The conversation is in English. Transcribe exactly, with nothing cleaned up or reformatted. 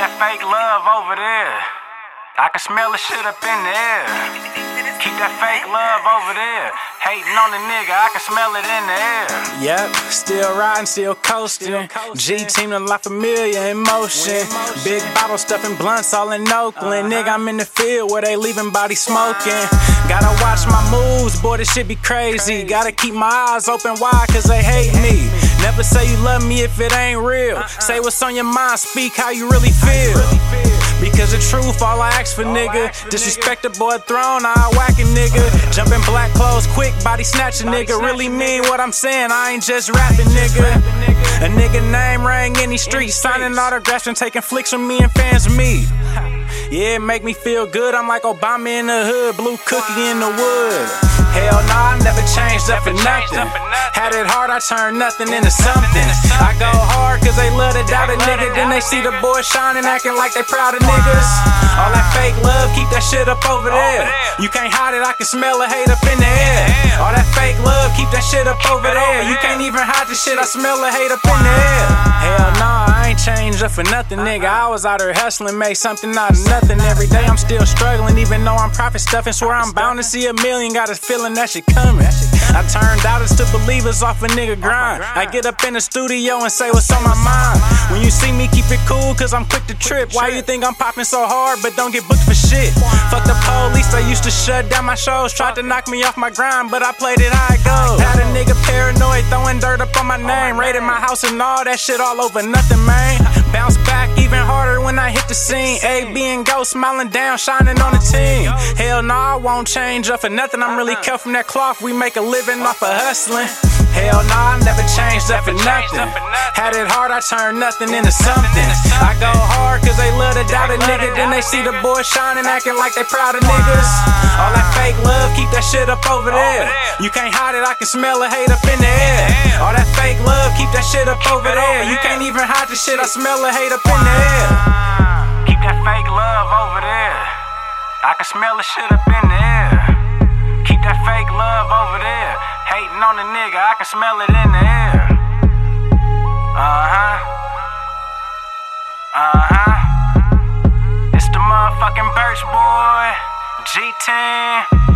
that fake love over there. I can smell the shit up in the air. Keep that fake love over there. Hating on the nigga, I can smell it in the air. Yep, still riding, still coasting. G-Team the La Familia in motion. Big bottle stuffing blunts all in Oakland. Nigga, I'm in the field where they leaving bodies smoking. Gotta watch my moves, boy, this shit be crazy. Gotta keep my eyes open wide, cause they hate me. Never say you love me if it ain't real. Say what's on your mind, speak how you really feel. Because the truth, all I ask for, nigga. Disrespect the boy throne, I whack a nigga. Jump in black clothes quick, body snatch a nigga. Really mean what I'm saying, I ain't just rapping, nigga. A nigga name rang in these streets, signing autographs and taking flicks with me and fans of me. Yeah, it make me feel good, I'm like Obama in the hood, blue cookie in the wood. Hell nah, I never changed up for nothing. Had it hard, I turned nothing into something. I go hard cause they love to doubt a nigga. Then they see the boy shining, acting like they proud of niggas. All that fake love, keep that shit up over there. You can't hide it, I can smell the hate up in the air. All that fake love, keep that shit up over there. You can't even hide the shit, I smell the hate up in the air. Hell nah, I ain't changed up for nothing, nigga. I was out here hustling, made something out of nothing. Every day I'm still struggling, even though I'm profit stuffing. Swear I'm bound to see a million, got a feeling that shit coming. I turned doubters to believers off a nigga grind. I get up in the studio and say what's on my mind. When you see me, keep it cool, cause I'm quick to trip. Why you think I'm popping so hard, but don't get booked for shit? Fuck the police, they used to shut down my shows. Tried to knock me off my grind, but I played it how it goes. Had a nigga paranoid, throwing dirt up on my name. Raided my house and all that shit all over nothing, man. Bounce back even harder when I hit the scene. A, B and Go smiling down, shining on the team. Hell nah, I won't change up for nothing. I'm really cut from that cloth, we make a living off of hustling. Hell nah, I never changed up for nothing. Had it hard, I turned nothing into something. I go hard cause they love to doubt a nigga. Then they see the boy shining, acting like they proud of niggas. All that fake love, keep that shit up over there. You can't hide it, I can smell the hate up in the air. All that fake love, keep that shit up over there. You can't even hide the shit, I smell the hate up in the air. Keep that fake love over there. I can smell the shit up in the air. Keep that fake love over there. Hating on the nigga, I can smell it in the air. Uh-huh. Uh-huh. It's the motherfucking Birch boy, G-Team.